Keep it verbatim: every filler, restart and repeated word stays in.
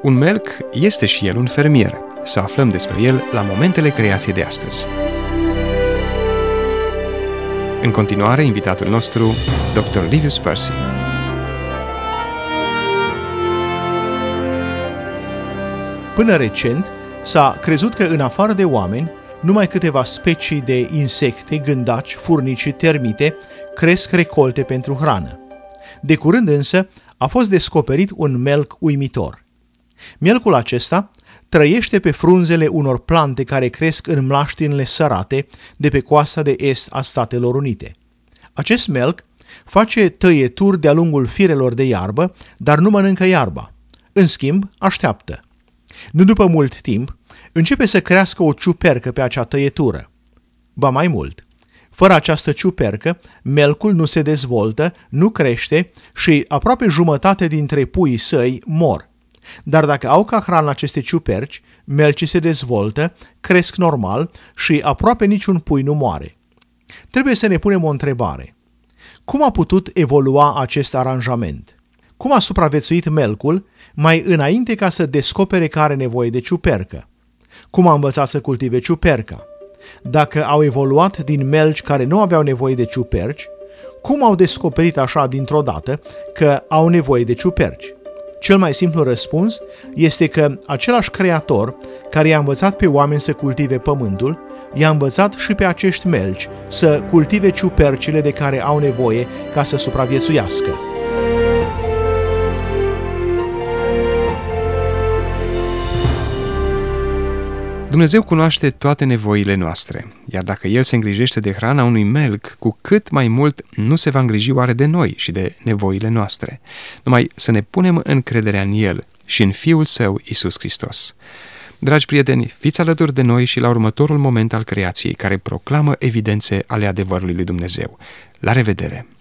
Un melc este și el un fermier. Să aflăm despre el la Momentele Creației de astăzi. În continuare, invitatul nostru, doctor Livius Percy. Până recent, s-a crezut că în afară de oameni, numai câteva specii de insecte, gândaci, furnici și termite cresc recolte pentru hrană. De curând însă a fost descoperit un melc uimitor. Mielcul acesta trăiește pe frunzele unor plante care cresc în mlaștinile sărate de pe coasta de est a Statelor Unite. Acest melc face tăieturi de-a lungul firelor de iarbă, dar nu mănâncă iarba. În schimb, așteaptă. Nu după mult timp, începe să crească o ciupercă pe acea tăietură. Ba mai mult, fără această ciupercă, melcul nu se dezvoltă, nu crește și aproape jumătate dintre puii săi mor. Dar dacă au ca hrană aceste ciuperci, melcii se dezvoltă, cresc normal și aproape niciun pui nu moare. Trebuie să ne punem o întrebare. Cum a putut evolua acest aranjament? Cum a supraviețuit melcul mai înainte ca să descopere că are nevoie de ciupercă? Cum a învățat să cultive ciuperca? Dacă au evoluat din melci care nu aveau nevoie de ciuperci, cum au descoperit așa dintr-o dată că au nevoie de ciuperci? Cel mai simplu răspuns este că același creator care i-a învățat pe oameni să cultive pământul, i-a învățat și pe acești melci să cultive ciupercile de care au nevoie ca să supraviețuiască. Dumnezeu cunoaște toate nevoile noastre, iar dacă El se îngrijește de hrana unui melc, cu cât mai mult nu se va îngriji oare de noi și de nevoile noastre. Numai să ne punem încrederea în El și în Fiul Său, Iisus Hristos. Dragi prieteni, fiți alături de noi și la următorul moment al creației, care proclamă evidențe ale adevărului lui Dumnezeu. La revedere!